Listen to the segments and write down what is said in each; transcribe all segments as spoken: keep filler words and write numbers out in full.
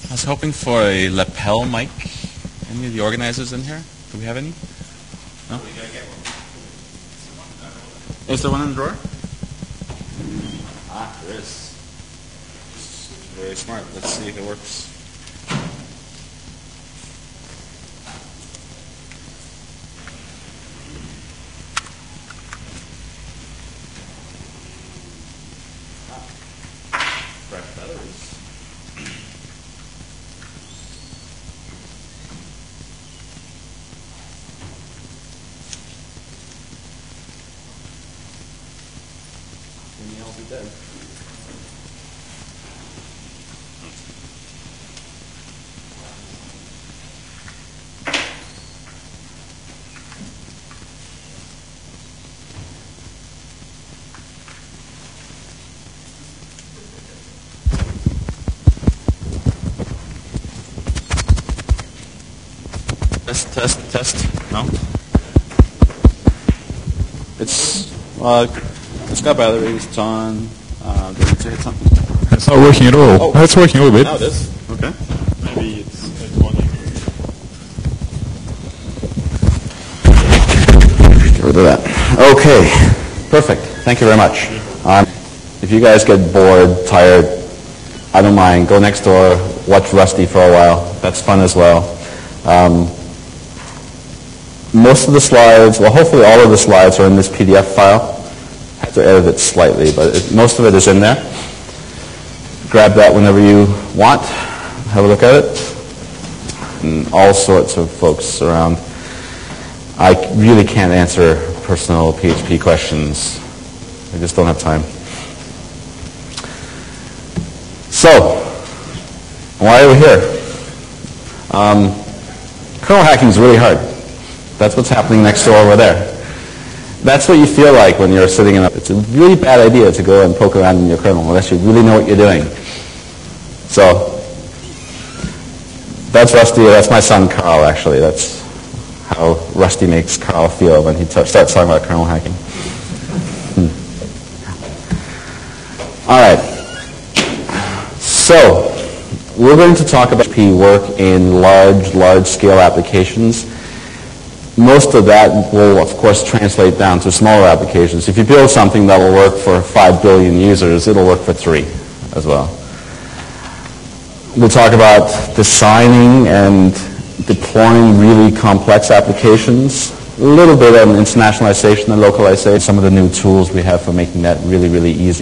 I was hoping for a lapel mic. Any of the organizers in here? Do we have any? No? Is there one in the drawer? Ah, there is. Very smart. Let's see if it works. Fresh batteries. I'll be dead. Test, test, test. No? It's, uh, it's got batteries, it's on. Uh, did it say it's on? It's not working at all. Oh, oh it's working a little bit. Now it is. Okay. Maybe it's, it's one. Get rid of that. Okay. Perfect. Thank you very much. Um, if you guys get bored, tired, I don't mind. Go next door, watch Rusty for a while. That's fun as well. Um, most of the slides, well, hopefully all of the slides are in this P D F file. I have to edit it slightly, but it, most of it is in there. Grab that whenever you want. Have a look at it. And all sorts of folks around. I really can't answer personal P H P questions. I just don't have time. So, why are we here? Um, kernel hacking is really hard. That's what's happening next door over there. That's what you feel like when you're sitting in a... It's a really bad idea to go and poke around in your kernel unless you really know what you're doing. So, that's Rusty. That's my son, Carl, actually. That's how Rusty makes Carl feel when he t- starts talking about kernel hacking. Hmm. All right. So, we're going to talk about P H P work in large, large-scale applications. Most of that will, of course, translate down to smaller applications. If you build something that will work for five billion users, it'll work for three as well. We'll talk about designing and deploying really complex applications, a little bit on internationalization and localization, some of the new tools we have for making that really, really easy.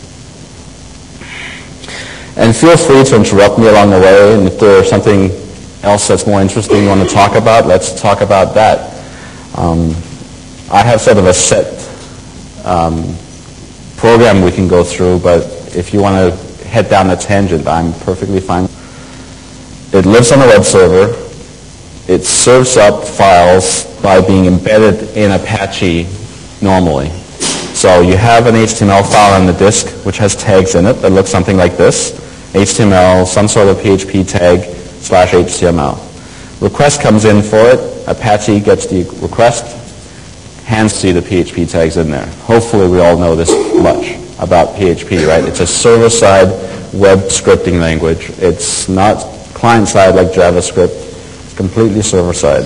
And feel free to interrupt me along the way, and if there's something else that's more interesting you want to talk about, let's talk about that. Um, I have sort of a set um, program we can go through, but if you want to head down a tangent, I'm perfectly fine. It lives on a web server. It serves up files by being embedded in Apache normally. So you have an H T M L file on the disk which has tags in it that look something like this. H T M L, some sort of P H P tag, slash H T M L. Request comes in for it. Apache gets the request, hands to the P H P tags in there. Hopefully we all know this much about P H P, right? It's a server-side web scripting language. It's not client-side like JavaScript. It's completely server-side.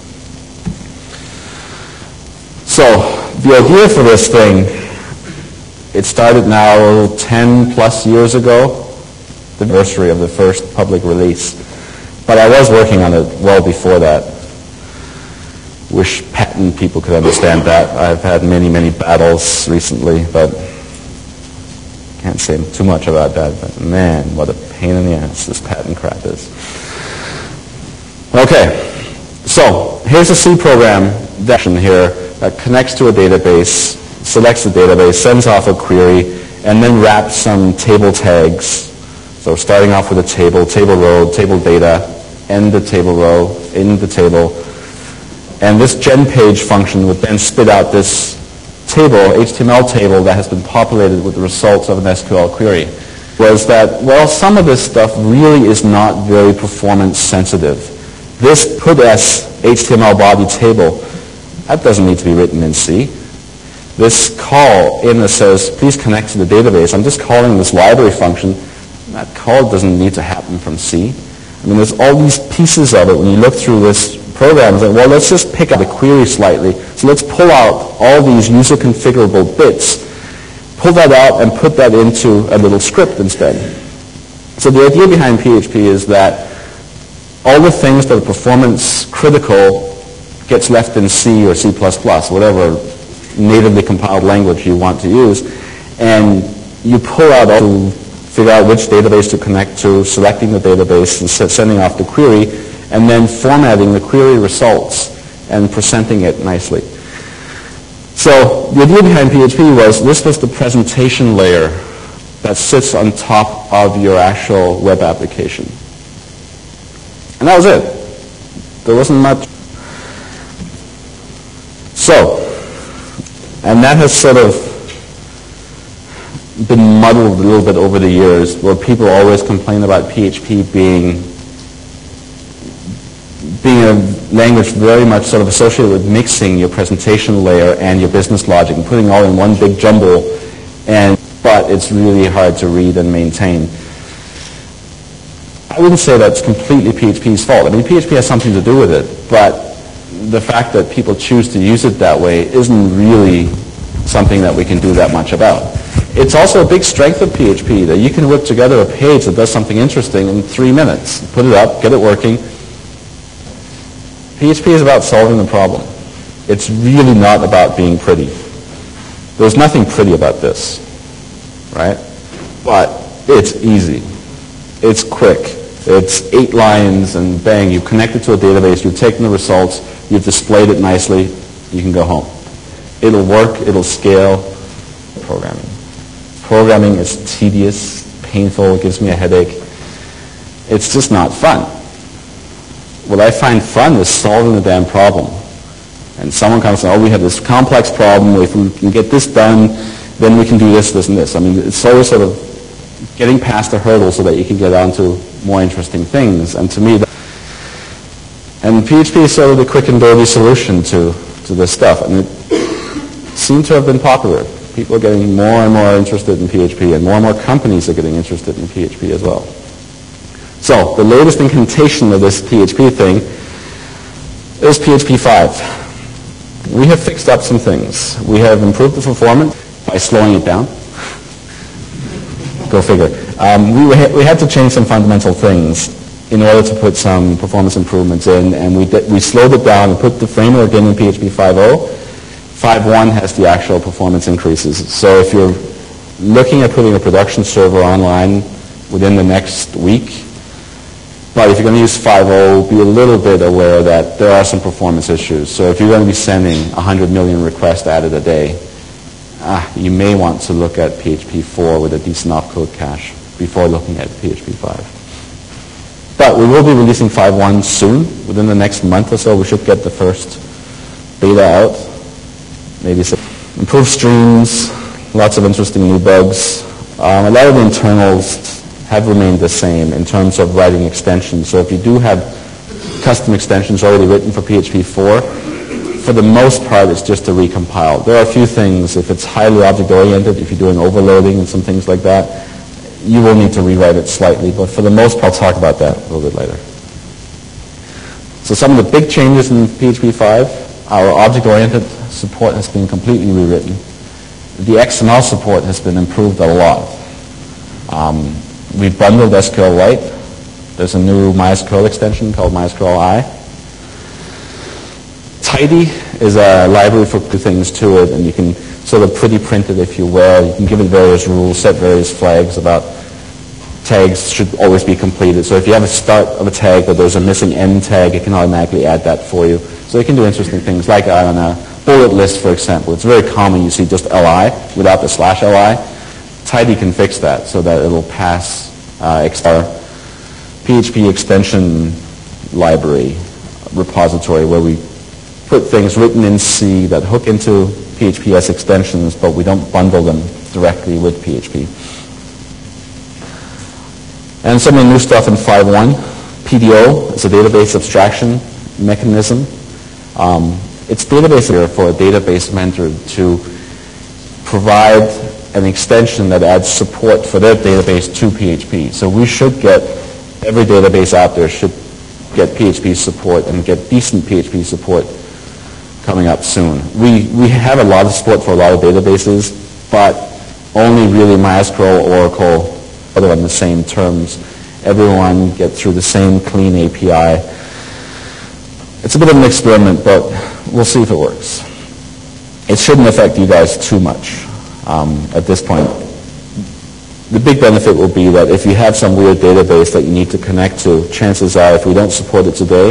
So the idea for this thing, it started now ten plus years ago, the anniversary of the first public release. But I was working on it well before that. Wish patent people could understand that. I've had many, many battles recently, but can't say too much about that. But man, what a pain in the ass this patent crap is. Okay, so here's a C program here that connects to a database, selects the database, sends off a query, and then wraps some table tags. So starting off with a table, table row, table data, end the table row, in the table. And this genPage function would then spit out this table, H T M L table that has been populated with the results of an S Q L query. Was that, well, some of this stuff really is not very performance sensitive. This putS H T M L body table, that doesn't need to be written in C. This call in that says, please connect to the database, I'm just calling this library function. That call doesn't need to happen from C. I mean, there's all these pieces of it when you look through this program. It's like, well, let's just pick up the query slightly. So let's pull out all these user configurable bits, pull that out and put that into a little script instead. So the idea behind P H P is that all the things that are performance critical gets left in C or C plus plus, whatever natively compiled language you want to use, and you pull out all to figure out which database to connect to, selecting the database and sending off the query, and then formatting the query results and presenting it nicely. So the idea behind P H P was this was the presentation layer that sits on top of your actual web application. And that was it. There wasn't much. So, and that has sort of been muddled a little bit over the years, where people always complain about P H P being being a language very much sort of associated with mixing your presentation layer and your business logic and putting all in one big jumble, and but it's really hard to read and maintain. I wouldn't say that's completely P H P's fault. I mean, P H P has something to do with it, but the fact that people choose to use it that way isn't really something that we can do that much about. It's also a big strength of P H P that you can whip together a page that does something interesting in three minutes. Put it up, get it working. P H P is about solving the problem. It's really not about being pretty. There's nothing pretty about this, right? But it's easy. It's quick. It's eight lines and bang, you've connected to a database, you've taken the results, you've displayed it nicely, you can go home. It'll work, it'll scale. Programming. Programming is tedious, painful, it gives me a headache. It's just not fun. What I find fun is solving the damn problem. And someone comes and, oh, we have this complex problem, if we can get this done, then we can do this, this, and this. I mean, it's always sort of getting past the hurdle so that you can get on to more interesting things. And to me, that, and P H P is sort of the quick and dirty solution to, to this stuff. And it seemed to have been popular. People are getting more and more interested in P H P, and more and more companies are getting interested in P H P as well. So the latest incantation of this P H P thing is P H P five. We have fixed up some things. We have improved the performance by slowing it down. Go figure. Um, we, ha- we had to change some fundamental things in order to put some performance improvements in, and we, di- we slowed it down and put the framework in in P H P five point oh. five point one has the actual performance increases. So if you're looking at putting a production server online within the next week, but if you're going to use five point oh, be a little bit aware that there are some performance issues. So if you're going to be sending one hundred million requests added a day, ah, you may want to look at P H P four with a decent opcode cache before looking at P H P five. But we will be releasing five point one soon. Within the next month or so, we should get the first beta out. Maybe some improved streams, lots of interesting new bugs. Um, a lot of the internals have remained the same in terms of writing extensions. So if you do have custom extensions already written for P H P four, for the most part, it's just to recompile. There are a few things. If it's highly object-oriented, if you're doing overloading and some things like that, you will need to rewrite it slightly. But for the most part, I'll talk about that a little bit later. So some of the big changes in P H P five, our object-oriented support has been completely rewritten. The X M L support has been improved a lot. Um, we've bundled S Q L Lite. There's a new MySQL extension called MySQL I. Tidy is a library for things to it, and you can sort of pretty print it if you will. You can give it various rules, set various flags about tags should always be completed. So if you have a start of a tag but there's a missing end tag, it can automatically add that for you. So it can do interesting things like, I don't know, bullet list, for example. It's very common you see just L I without the slash L I. Tidy can fix that so that it'll pass uh, our P H P extension library repository where we put things written in C that hook into P H P as extensions, but we don't bundle them directly with P H P. And some of the new stuff in five point one, P D O is a database abstraction mechanism. Um, it's database here for a database mentor to provide an extension that adds support for their database to P H P. So we should get, every database out there should get P H P support and get decent P H P support coming up soon. We, we have a lot of support for a lot of databases, but only really MySQL, Oracle, other on the same terms. Everyone get through the same clean A P I. It's a bit of an experiment, but we'll see if it works. It shouldn't affect you guys too much um, at this point. The big benefit will be that if you have some weird database that you need to connect to, chances are if we don't support it today,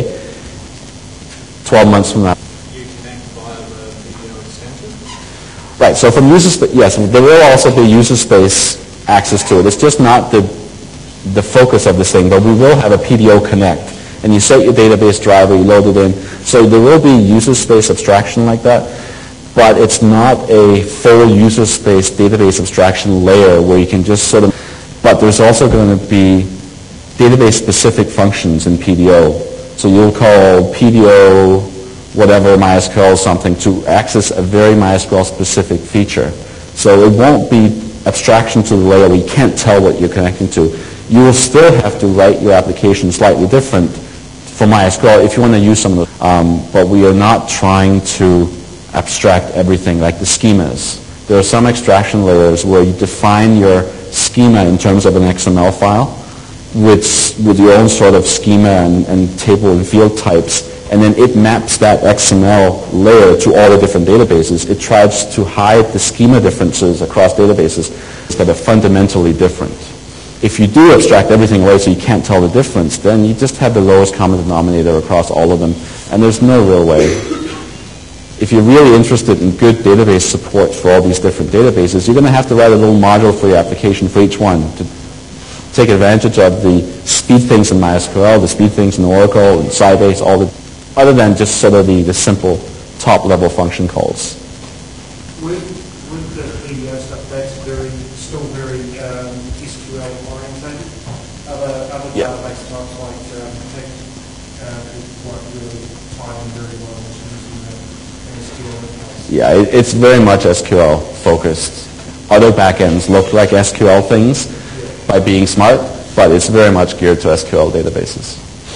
twelve months from now. You connect via the P D O extension? Right, so from user space, yes, there will also be user space access to it. It's just not the, the focus of this thing, but we will have a P D O connect. And you set your database driver, you load it in. So there will be user space abstraction like that, but it's not a full user space database abstraction layer where you can just sort of, but there's also going to be database specific functions in P D O. So you'll call P D O whatever MySQL something to access a very MySQL specific feature. So it won't be abstraction to the layer where you can't tell what you're connecting to. You will still have to write your application slightly different for MySQL if you want to use some of those. Um, but we are not trying to abstract everything like the schemas. There are some abstraction layers where you define your schema in terms of an X M L file with, with your own sort of schema and, and table and field types, and then it maps that X M L layer to all the different databases. It tries to hide the schema differences across databases that are fundamentally different. If you do abstract everything away so you can't tell the difference, then you just have the lowest common denominator across all of them, and there's no real way. If you're really interested in good database support for all these different databases, you're going to have to write a little module for your application for each one to take advantage of the speed things in MySQL, the speed things in Oracle, and Sybase, all the, other than just sort of the, the simple top-level function calls. With, with the P D O stuff, that's very, still very um, S Q L orientated. Other, other Yeah. database types like um, text uh, won't really tie in very well in terms of the S Q L. Yeah, it, it's very much S Q L focused. Other backends look like S Q L things by being smart, but it's very much geared to S Q L databases.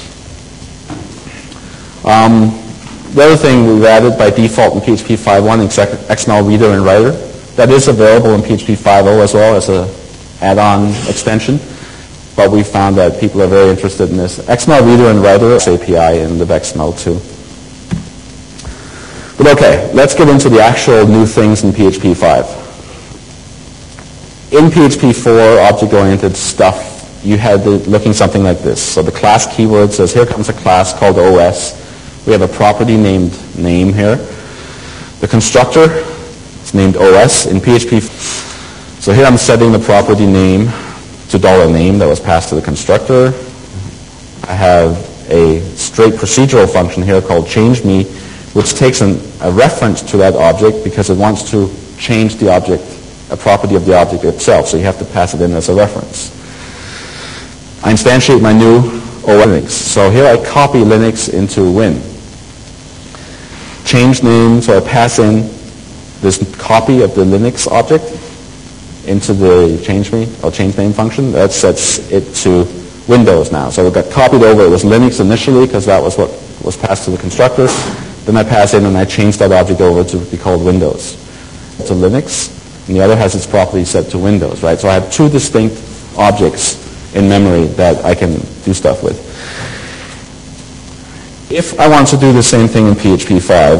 Um, the other thing we've added by default in P H P five point one is X M L Reader and Writer. That is available in P H P five point oh as well as an add-on extension, but we found that people are very interested in this. X M L Reader and Writer is A P I in libxml too. But okay, let's get into the actual new things in P H P five. In P H P four, object-oriented stuff, you had the, looking something like this. So the class keyword says, here comes a class called O S. We have a property named name here. The constructor is named O S in P H P. So here I'm setting the property name to dollar name that was passed to the constructor. I have a straight procedural function here called changeMe, which takes an, a reference to that object because it wants to change the object, a property of the object itself. So you have to pass it in as a reference. I instantiate my new O S Linux. So here I copy Linux into Win. Change name, so I pass in this copy of the Linux object into the change me or change name function. That sets it to Windows now. So it got copied over. It was Linux initially because that was what was passed to the constructor. Then I pass in and I change that object over to be called Windows. To Linux, and the other has its property set to Windows, right? So I have two distinct objects in memory that I can do stuff with. If I want to do the same thing in P H P five,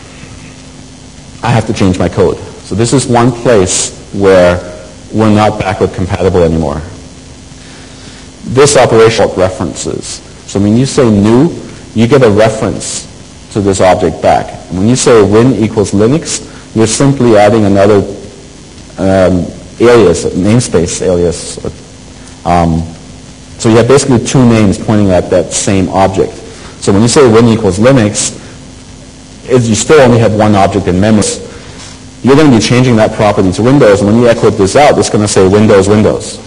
I have to change my code. So this is one place where we're not backward compatible anymore. This operation references. So when you say new, you get a reference to this object back. And when you say win equals Linux, you're simply adding another um, alias, namespace alias. Um, so you have basically two names pointing at that same object. So when you say win equals Linux, is you still only have one object in memory. You're going to be changing that property to Windows, and when you echo this out, it's going to say Windows, Windows.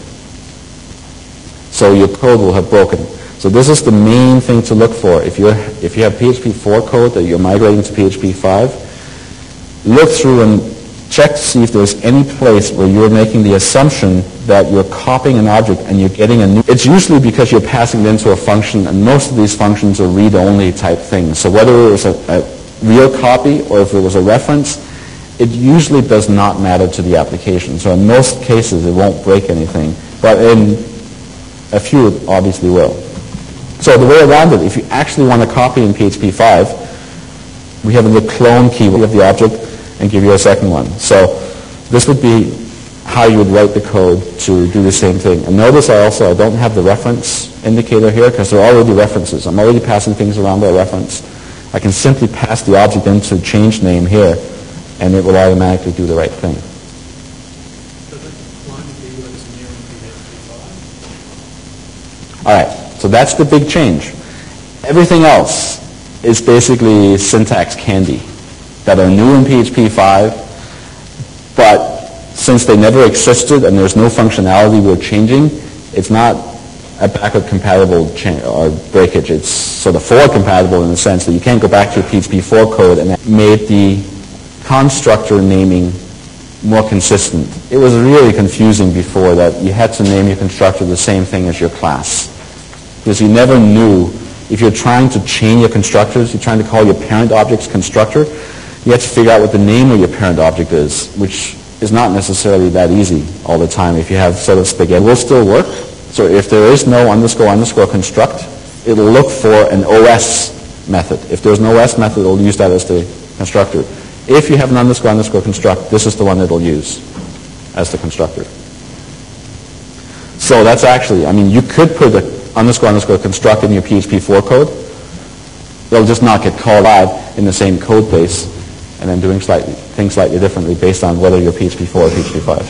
So your code will have broken. So this is the main thing to look for. If, you're, if you have P H P four code that you're migrating to P H P five, look through and check to see if there's any place where you're making the assumption that you're copying an object and you're getting a new... It's usually because you're passing it into a function, and most of these functions are read-only type things. So whether it was a, a real copy or if it was a reference, it usually does not matter to the application. So in most cases, it won't break anything. But in a few, it obviously will. So the way around it, if you actually want to copy in P H P five, we have the clone keyword of the object and give you a second one. So this would be how you would write the code to do the same thing. And notice I also I don't have the reference indicator here because they're already references. I'm already passing things around by reference. I can simply pass the object into change name here, and it will automatically do the right thing. All right, so that's the big change. Everything else is basically syntax candy that are new in P H P five, but since they never existed and there's no functionality we're changing, it's not a backward compatible cha- or breakage. It's sort of forward compatible in the sense that you can't go back to your P H P four code and made the constructor naming more consistent. It was really confusing before that you had to name your constructor the same thing as your class, because you never knew if you're trying to chain your constructors, you're trying to call your parent object's constructor, you have to figure out what the name of your parent object is, which is not necessarily that easy all the time. If you have sort of spaghetti, it will still work. So if there is no underscore underscore construct, it'll look for an O S method. If there's an O S method, it'll use that as the constructor. If you have an underscore underscore construct, this is the one that it'll use as the constructor. So that's actually, I mean, you could put the underscore underscore construct in your P H P four code. They'll just not get called out in the same code base, and then doing slightly, things slightly differently based on whether you're P H P four or P H P five.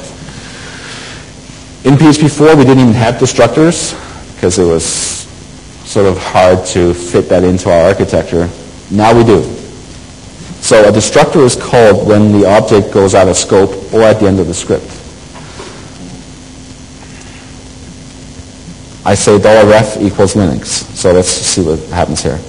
In P H P four, we didn't even have destructors because it was sort of hard to fit that into our architecture. Now we do. So a destructor is called when the object goes out of scope or at the end of the script. I say $ref equals Linux. So let's see what happens here.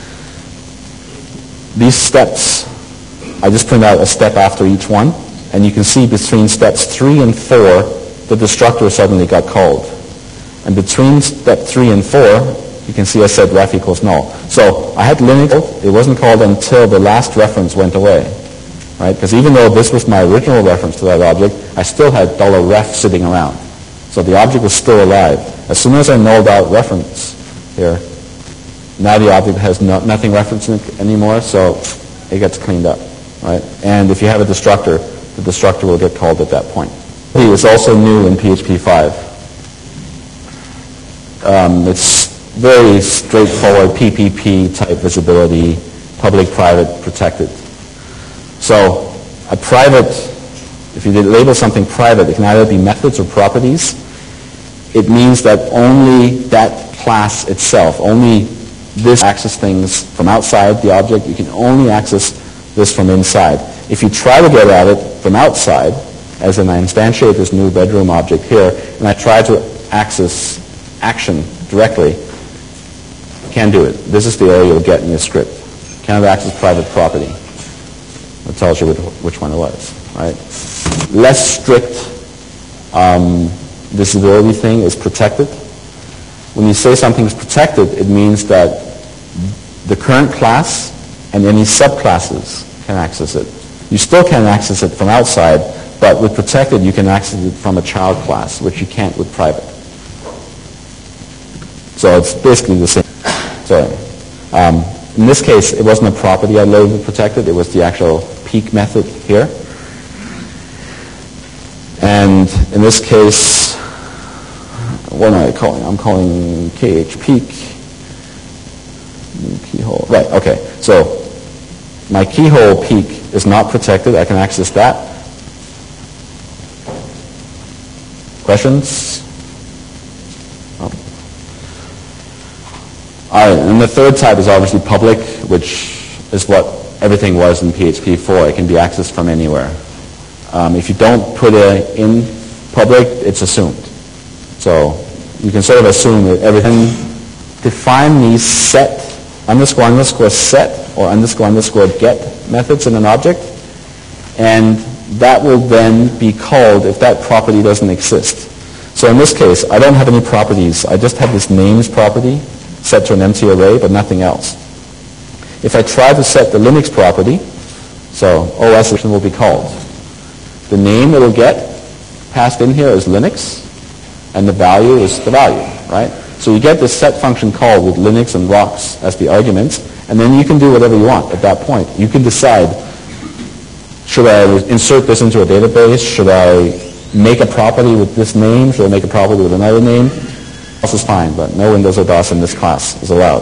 These steps, I just print out a step after each one, and you can see between steps three and four, the destructor suddenly got called. And between step three and four, you can see I said ref equals null. So I had Linux, it wasn't called until the last reference went away, right? Because even though this was my original reference to that object, I still had $ref sitting around. So the object was still alive. As soon as I nulled out reference here, now the object has no, nothing referencing it anymore, so it gets cleaned up, right? And if you have a destructor, the destructor will get called at that point. It's also new in P H P five. Um, it's very straightforward P P P type visibility, public, private, protected. So a private, if you label something private, it can either be methods or properties. It means that only that class itself, only this access things from outside the object. You can only access this from inside. If you try to get at it from outside, as in I instantiate this new bedroom object here, and I try to access action directly, can't do it. This is the error you'll get in your script. Cannot access private property. It tells you which, which one it was, right? Less strict um, visibility thing is protected. When you say something is protected, it means that the current class and any subclasses can access it. You still can access it from outside, but with protected, you can access it from a child class, which you can't with private. So it's basically the same. So um, in this case, it wasn't a property I labeled protected. It was the actual peek method here. And in this case, what am I calling? I'm calling K H peek. Keyhole. Right, okay. So my keyhole peek is not protected. I can access that. Questions? Oh. All right, and the third type is obviously public, which is what everything was in P H P four. It can be accessed from anywhere. Um, if you don't put it in public, it's assumed. So you can sort of assume that everything. Define these set underscore underscore set or underscore underscore get methods in an object, and that will then be called if that property doesn't exist. So in this case, I don't have any properties. I just have this names property set to an empty array, but nothing else. If I try to set the Linux property, so O S will be called. The name it'll get passed in here is Linux, and the value is the value, right? So you get this set function called with Linux and rocks as the arguments, and then you can do whatever you want at that point. You can decide, should I insert this into a database? Should I make a property with this name? Should I make a property with another name? This is fine, but no Windows or DOS in this class is allowed.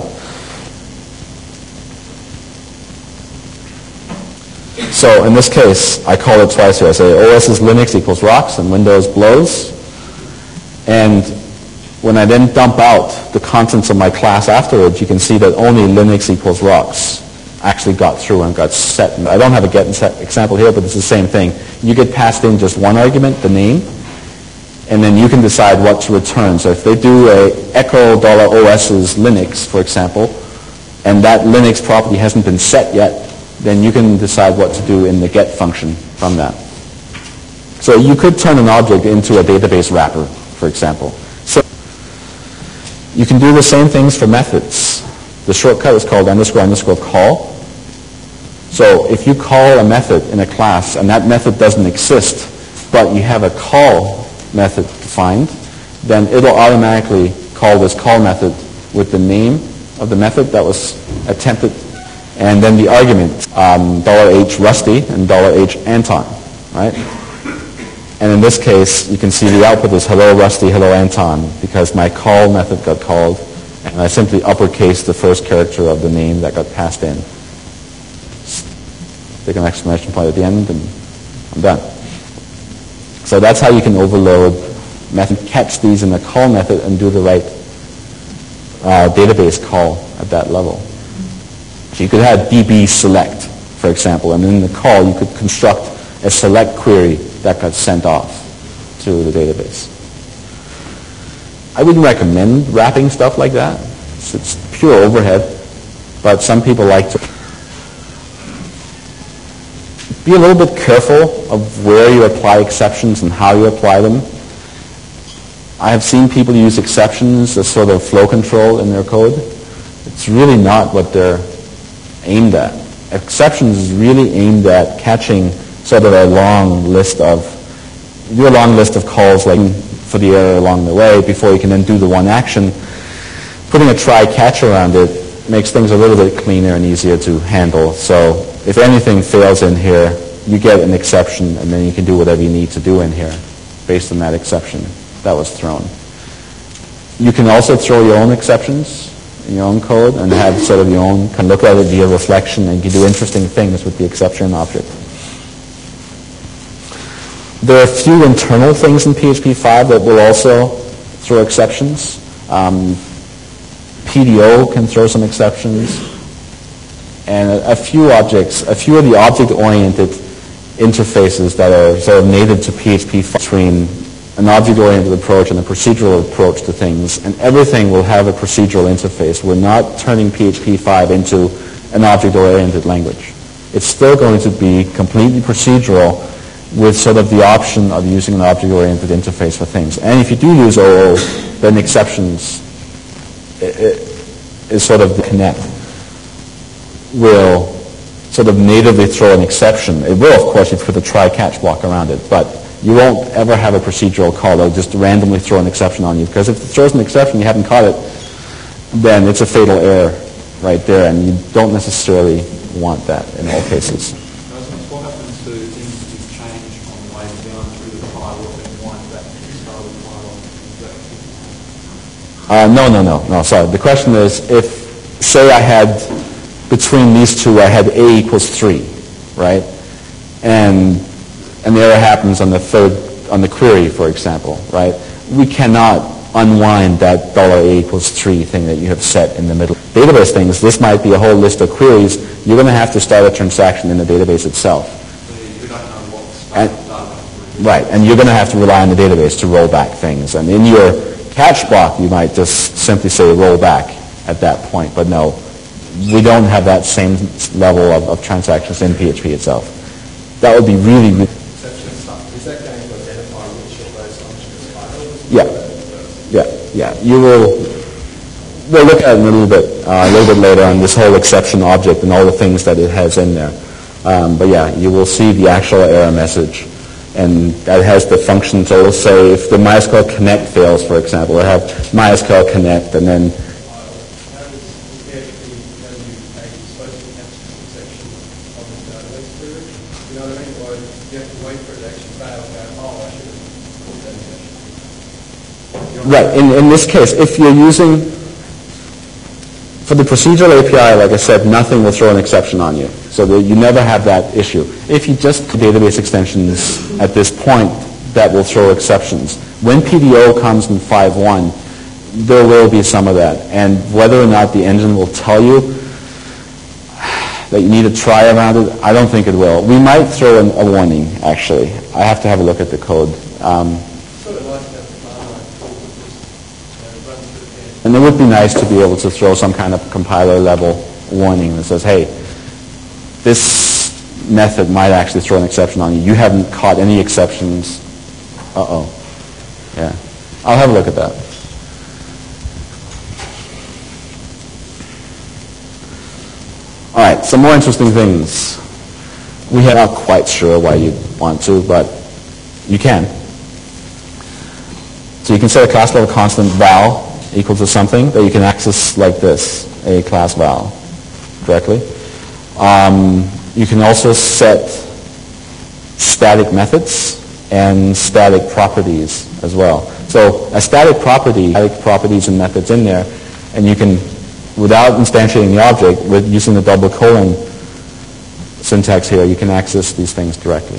So in this case, I call it twice here. I say O S is Linux equals rocks and Windows blows. And when I then dump out the contents of my class afterwards, you can see that only Linux equals rocks actually got through and got set. I don't have a get and set example here, but it's the same thing. You get passed in just one argument, the name, and then you can decide what to return. So if they do a echo $os is Linux, for example, and that Linux property hasn't been set yet, then you can decide what to do in the get function from that. So you could turn an object into a database wrapper, for example. So you can do the same things for methods. The shortcut is called underscore underscore call. So if you call a method in a class and that method doesn't exist, but you have a call method defined, then it'll automatically call this call method with the name of the method that was attempted, and then the argument, um, $H Rusty and $H Anton, right? And in this case, you can see the output is hello Rusty, hello Anton, because my call method got called, and I simply uppercase the first character of the name that got passed in. Stick an exclamation point at the end, and I'm done. So that's how you can overload method, catch these in the call method, and do the right uh, database call at that level. So you could have D B select, for example, and in the call you could construct a select query that got sent off to the database. I wouldn't recommend wrapping stuff like that. It's, it's pure overhead, but some people like to. Be a little bit careful of where you apply exceptions and how you apply them. I have seen people use exceptions as sort of flow control in their code. It's really not what they're aimed at. Exceptions is really aimed at catching sort of a long list of, do a long list of calls like for the error along the way before you can then do the one action. Putting a try catch around it makes things a little bit cleaner and easier to handle. So if anything fails in here, you get an exception, and then you can do whatever you need to do in here based on that exception that was thrown. You can also throw your own exceptions in your own code and have sort of your own, can look at it via reflection, and you can do interesting things with the exception object. There are a few internal things in P H P five that will also throw exceptions. Um, P D O can throw some exceptions. And a, a few objects, a few of the object-oriented interfaces that are sort of native to P H P five between an object-oriented approach and a procedural approach to things, and everything will have a procedural interface. We're not turning P H P five into an object-oriented language. It's still going to be completely procedural with sort of the option of using an object-oriented interface for things. And if you do use O O, then exceptions it, it, is sort of the connect. Will sort of natively throw an exception. It will, of course, if you put a try-catch block around it, but you won't ever have a procedural call that will just randomly throw an exception on you, because if it throws an exception and you haven't caught it, then it's a fatal error right there, and you don't necessarily want that in all cases. What happens to things that you change on the way down through the file or then wind back to the start of the file? Uh, no, no, no, no, sorry. The question is, if, say I had between these two, I had A equals three, right? And an error happens on the third, on the query, for example, right? We cannot unwind that $A equals three thing that you have set in the middle. Database things, this might be a whole list of queries. You're going to have to start a transaction in the database itself. You don't know what's and, right, and you're going to have to rely on the database to roll back things. And in your catch block, you might just simply say roll back at that point, but no. We don't have that same level of, of transactions in P H P itself. That would be really, really Yeah, yeah, yeah. You will, we'll look at it in a little bit, uh, a little bit later on this whole exception object and all the things that it has in there. Um, but yeah, you will see the actual error message. And that has the function, so it'll say if the MySQL connect fails, for example, it'll have MySQL connect, and then right, in, in this case, if you're using, for the procedural A P I, like I said, nothing will throw an exception on you. So that you never have that issue. If you just database extensions at this point, that will throw exceptions. When P D O comes in five point one, there will be some of that. And whether or not the engine will tell you that you need to try around it, I don't think it will. We might throw in a warning, actually. I have to have a look at the code. Um, And it would be nice to be able to throw some kind of compiler level warning that says, hey, this method might actually throw an exception on you. You haven't caught any exceptions. Uh-oh. Yeah. I'll have a look at that. All right, some more interesting things. We are not quite sure why you'd want to, but you can. So you can set a class level constant val equal to something that you can access like this, a class val, directly. Um, you can also set static methods and static properties as well. So a static property, static properties and methods in there, and you can, without instantiating the object, with using the double colon syntax here, you can access these things directly.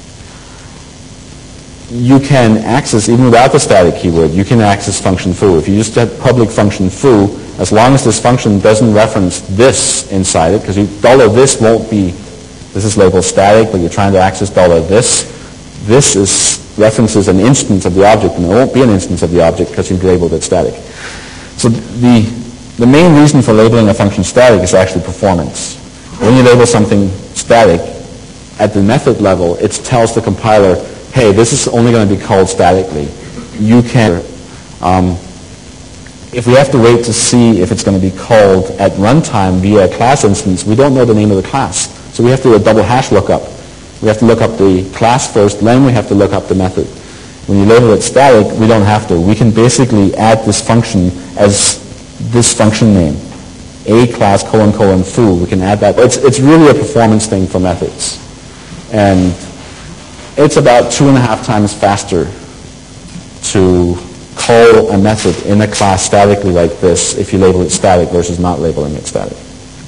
You can access, even without the static keyword, you can access function foo. If you just have public function foo, as long as this function doesn't reference this inside it, because dollar this won't be, this is labeled static, but you're trying to access dollar this. This is references an instance of the object, and it won't be an instance of the object because you've labeled it static. So the, the main reason for labeling a function static is actually performance. When you label something static, at the method level, it tells the compiler, hey, this is only going to be called statically. You can, um, if we have to wait to see if it's going to be called at runtime via a class instance, we don't know the name of the class. So we have to do a double hash lookup. We have to look up the class first, then we have to look up the method. When you label it static, we don't have to. We can basically add this function as this function name, a class colon colon foo. We can add that. It's, it's really a performance thing for methods. And it's about two and a half times faster to call a method in a class statically like this if you label it static versus not labeling it static.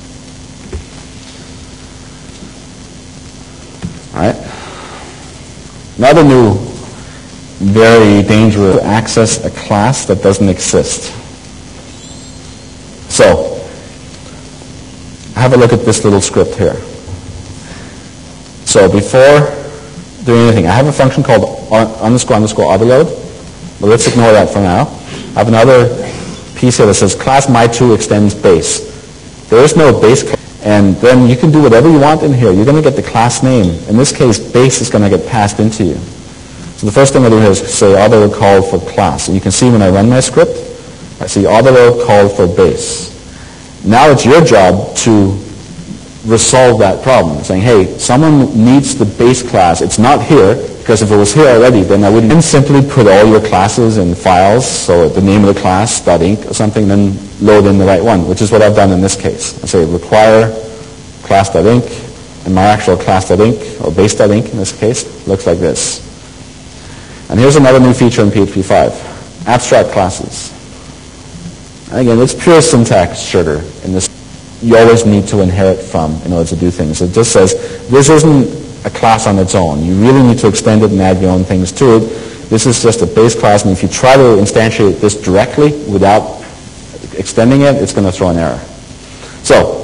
All right. Another new, very dangerous, to access a class that doesn't exist. So, have a look at this little script here. So before doing anything, I have a function called underscore underscore autoload, but let's ignore that for now. I have another piece here that says class my two extends base. There is no base class, and then you can do whatever you want in here. You're going to get the class name. In this case, base is going to get passed into you. So the first thing I do here is say autoload called for class. And you can see when I run my script, I see autoload called for base. Now it's your job to resolve that problem, saying, hey, someone needs the base class. It's not here, because if it was here already, then I wouldn't simply put all your classes in files, so the name of the class, .inc or something, then load in the right one, which is what I've done in this case. I say require class.inc, and my actual class.inc, or base.inc in this case, looks like this. And here's another new feature in P H P five, abstract classes. And again, it's pure syntax sugar in this. You always need to inherit from in order to do things. It just says, this isn't a class on its own. You really need to extend it and add your own things to it. This is just a base class, and if you try to instantiate this directly without extending it, it's going to throw an error. So,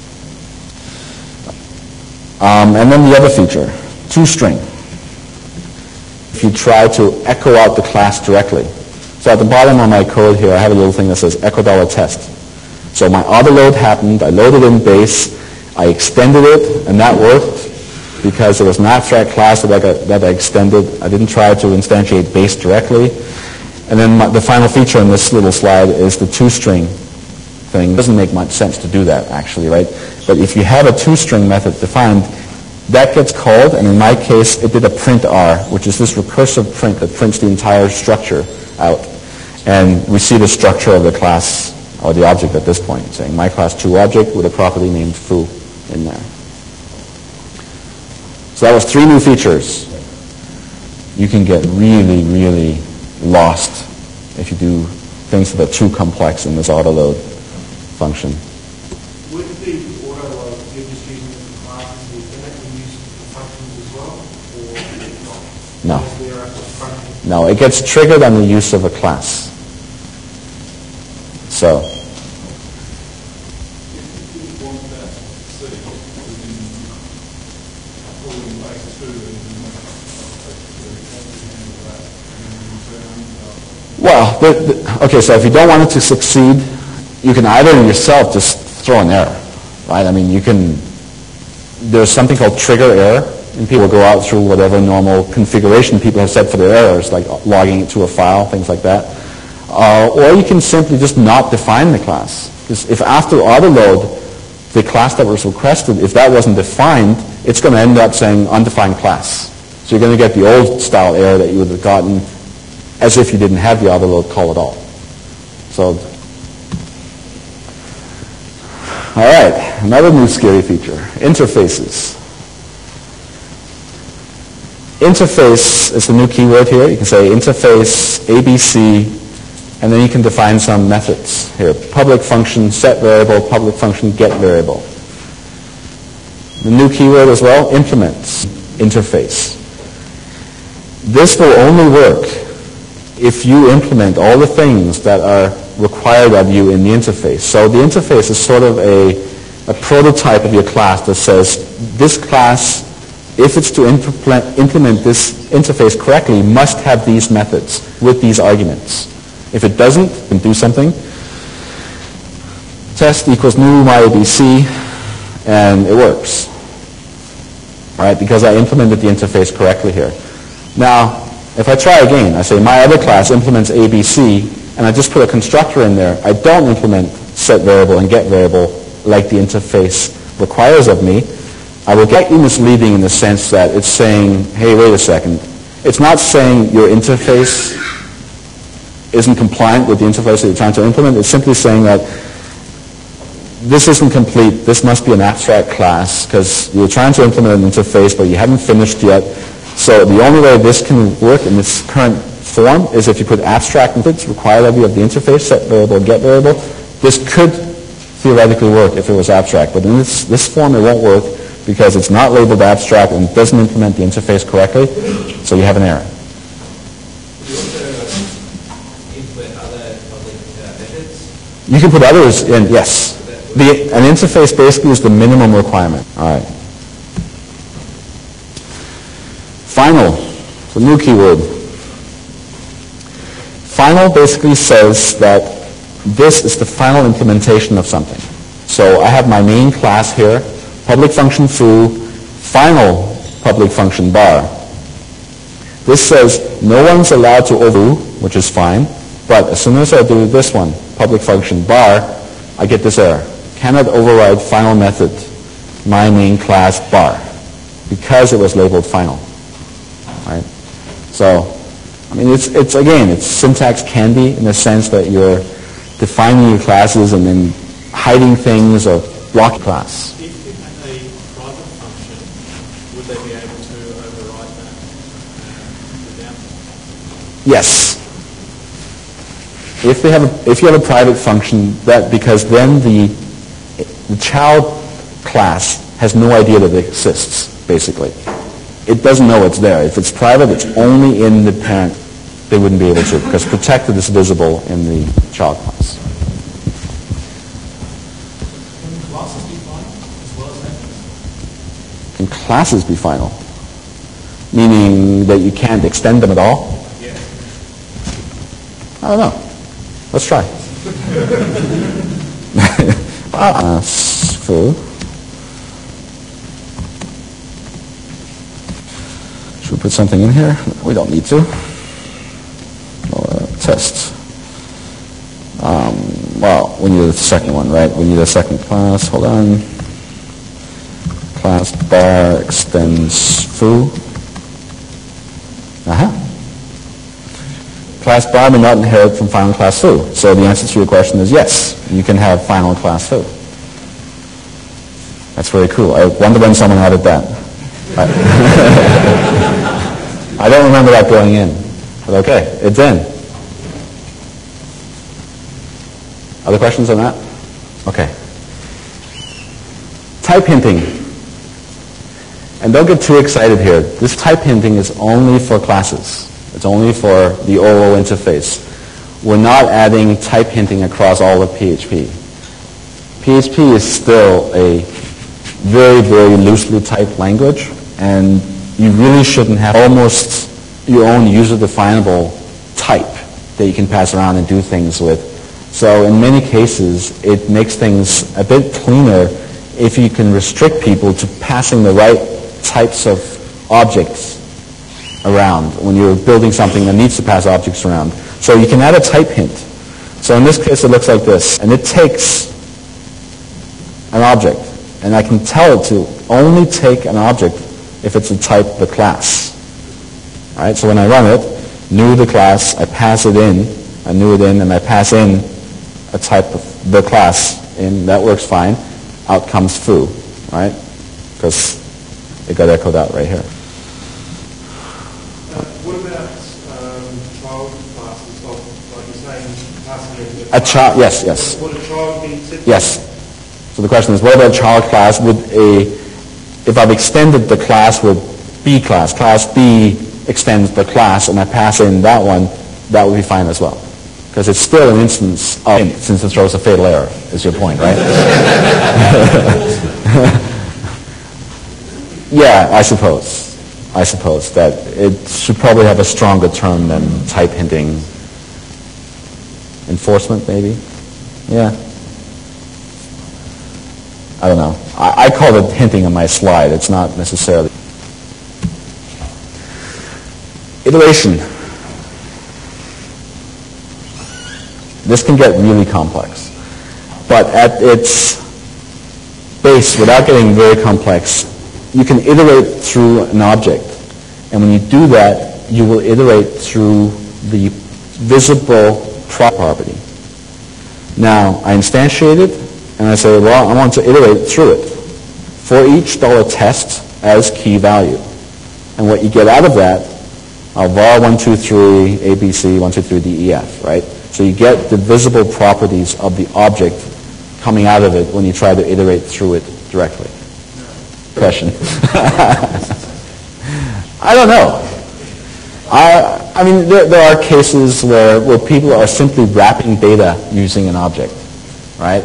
um, and then the other feature, toString. If you try to echo out the class directly. So at the bottom of my code here, I have a little thing that says echo dollar test. So my autoload happened, I loaded in base, I extended it, and that worked because there was an abstract class that I, got, that I extended. I didn't try to instantiate base directly. And then my, the final feature in this little slide is the two-string thing. It doesn't make much sense to do that, actually, right? But if you have a two-string method defined, that gets called, and in my case, it did a print R, which is this recursive print that prints the entire structure out. And we see the structure of the class, or the object at this point, saying my class two object with a property named foo in there. So that was three new features. You can get really, really lost if you do things that are too complex in this autoload function. Would the autoload you're just using the classes, can that be used for functions as well, or not? No. Is there a function? No, it gets triggered on the use of a class. So, well, the, the, okay, so if you don't want it to succeed, you can either yourself just throw an error, right? I mean, you can, there's something called trigger error, and people go out through whatever normal configuration people have set for their errors, like logging it to a file, things like that. Uh, or you can simply just not define the class. Because if after autoload, the class that was requested, if that wasn't defined, it's going to end up saying undefined class. So you're going to get the old style error that you would have gotten as if you didn't have the autoload call at all. So, all right, another new scary feature, interfaces. Interface is the new keyword here. You can say interface A B C, and then you can define some methods here. Public function set variable, public function get variable. The new keyword as well, implements interface. This will only work if you implement all the things that are required of you in the interface. So the interface is sort of a, a prototype of your class that says this class, if it's to implement, implement this interface correctly, must have these methods with these arguments. If it doesn't, then do something. Test equals new myabc, and it works. All right, because I implemented the interface correctly here. Now, if I try again, I say my other class implements A B C, and I just put a constructor in there. I don't implement set variable and get variable like the interface requires of me. I will get you misleading in the sense that it's saying, hey, wait a second. It's not saying your interface isn't compliant with the interface that you're trying to implement. It's simply saying that this isn't complete. This must be an abstract class because you're trying to implement an interface, but you haven't finished yet. So the only way this can work in this current form is if you put abstract methods required of you of the interface, set variable, get variable. This could theoretically work if it was abstract, but in this, this form it won't work because it's not labeled abstract and doesn't implement the interface correctly, so you have an error. You can put others in, yes. The, an interface basically is the minimum requirement. All right. Final, the new keyword. Final basically says that this is the final implementation of something. So I have my main class here, public function foo, final public function bar. This says no one's allowed to overdo, which is fine, but as soon as I do this one, public function bar, I get this error. Cannot override final method, my main class bar, because it was labeled final. Right? So, I mean, it's, it's again, it's syntax candy in the sense that you're defining your classes and then hiding things or blocking class. If you had a private function, would they be able to override that without? Yes. If they have a, if you have a private function, that because then the the child class has no idea that it exists, basically. It doesn't know it's there. If it's private, it's only in the parent. They wouldn't be able to, because protected is visible in the child class. Can classes be final as well as methods? Can classes be final? Meaning that you can't extend them at all? Yeah. I don't know. Let's try. uh, foo. Should we put something in here? We don't need to. Uh, test. Um, well, we need a second one, right? We need a second class. Hold on. Class bar extends foo. Uh-huh. Class bar may not inherit from final class foo. So the answer to your question is yes. You can have final class foo. That's very cool. I wonder when someone added that. I, I don't remember that going in. But okay, it's in. Other questions on that? Okay. Type hinting. And don't get too excited here. This type hinting is only for classes. It's only for the O O interface. We're not adding type hinting across all of P H P. P H P is still a very, very loosely typed language, and you really shouldn't have almost your own user-definable type that you can pass around and do things with. So in many cases, it makes things a bit cleaner if you can restrict people to passing the right types of objects around when you're building something that needs to pass objects around. So you can add a type hint. So in this case, it looks like this. And it takes an object. And I can tell it to only take an object if it's a type of the class. All right, so when I run it, new the class, I pass it in, I new it in, and I pass in a type of the class in. That works fine. Out comes foo, right? Because it got echoed out right here. Uh, what about um, child classes? Like, like you're saying, passing in A child, yes, yes. Would a child be accepted? Yes. So the question is, what about child class? Would a, if I've extended the class with B class, class B extends the class, and I pass in that one, that would be fine as well. Because it's still an instance of, since it throws a fatal error, is your point, right? Yeah, I suppose. I suppose that it should probably have a stronger term than type hinting. Enforcement, maybe? Yeah. I don't know. I, I call it hinting on my slide. It's not necessarily. Iteration. This can get really complex. But at its base, without getting very complex, you can iterate through an object. And when you do that, you will iterate through the visible property. Now, I instantiate it, and I say, well, I want to iterate through it. For each dollar test as key value. And what you get out of that are var one two three, A B C, one two three, D E F, right? So you get the visible properties of the object coming out of it when you try to iterate through it directly. Question. I don't know. I, I mean, there, there are cases where, where people are simply wrapping data using an object, right?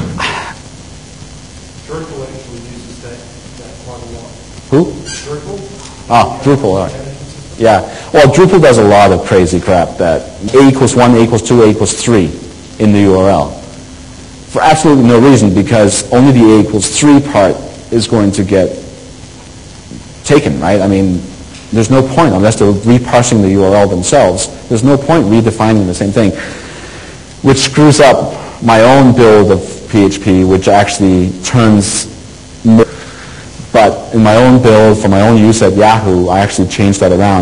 Drupal actually uses that, that quite a lot. Who? Drupal? Ah, Drupal, all right. Yeah. Well, Drupal does a lot of crazy crap that A equals one, A equals two, A equals three in the U R L. For absolutely no reason, because only the A equals three part is going to get taken, right? I mean, there's no point, unless they're reparsing the U R L themselves, there's no point redefining the same thing, which screws up my own build of P H P, which actually turns, but in my own build, for my own use at Yahoo, I actually changed that around.